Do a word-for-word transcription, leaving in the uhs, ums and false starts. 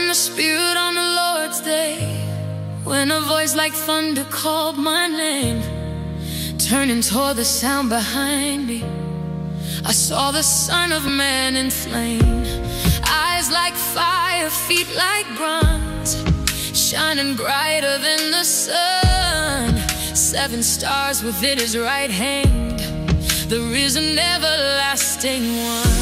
the Spirit on the Lord's day, when a voice like thunder called my name. Turning toward the sound behind me, I saw the Son of Man in flame. Eyes like fire, feet like bronze, shining brighter than the sun. Seven stars within his right hand, the risen everlasting one.